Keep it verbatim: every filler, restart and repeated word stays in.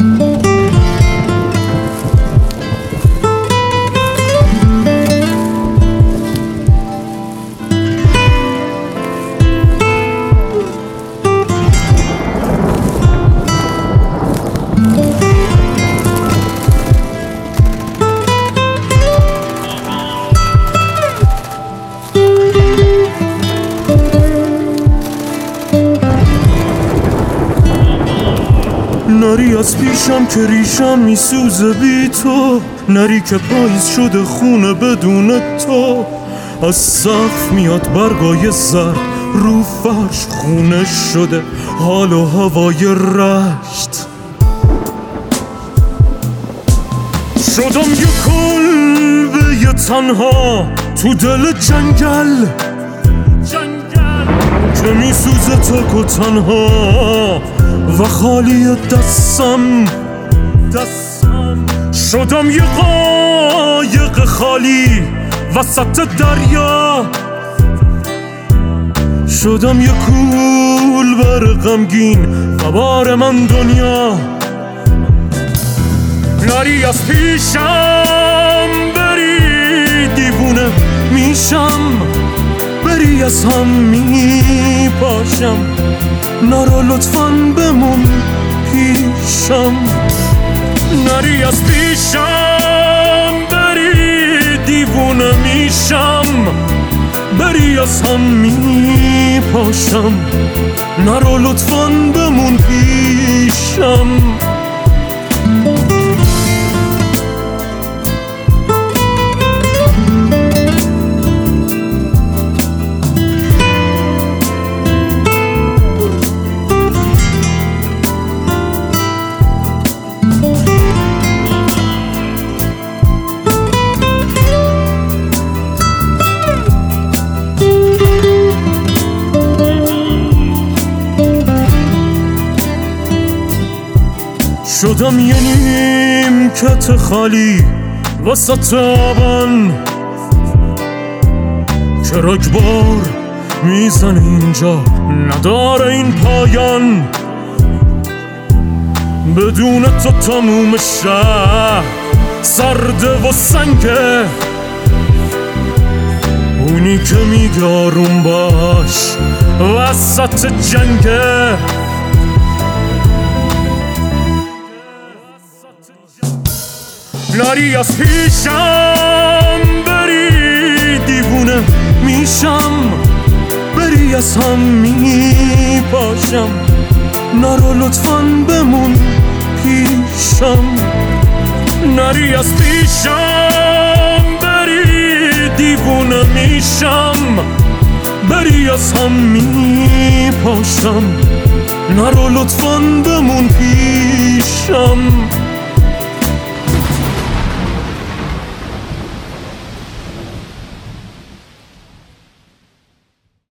نری از پیشم که ریشم میسوزه بی تو، نری که پاییز شده خونه بدون تو. از سقف میاد برگای زرد، رو فرش خونه شده حال و هوای رشت. شدم یه کلبه یه تنها تو دل جنگل، که میسوزه تک و تنها و خالی دستم دستم. شدم یه قایق خالی وسط دریا، شدم یه کولبر غمگین و بار من دنیا. نری از پیشم بری دیوونه میشم، بری از هم میپاشم. نرو لطفاً بمون پیشم، نری از پیشم بری دیوونه میشم، بری از هم میپاشم. نرو لطفاً بمون پیشم. شدم یه نیمکت خالی وسط آبان، که رگبار میزنه اینجا نداره این پایان. بدون تو تموم شهر سرده و سنگه، اونی که میگه آروم باش وسط جنگه. نری از پیشم بری دیوونه میشم، بری از هم میپاشم. نرو لطفاً بمون پیشم، نری از پیشم بری دیوونه میشم، بری از هم میپاشم. نرو لطفاً بمون پیشم.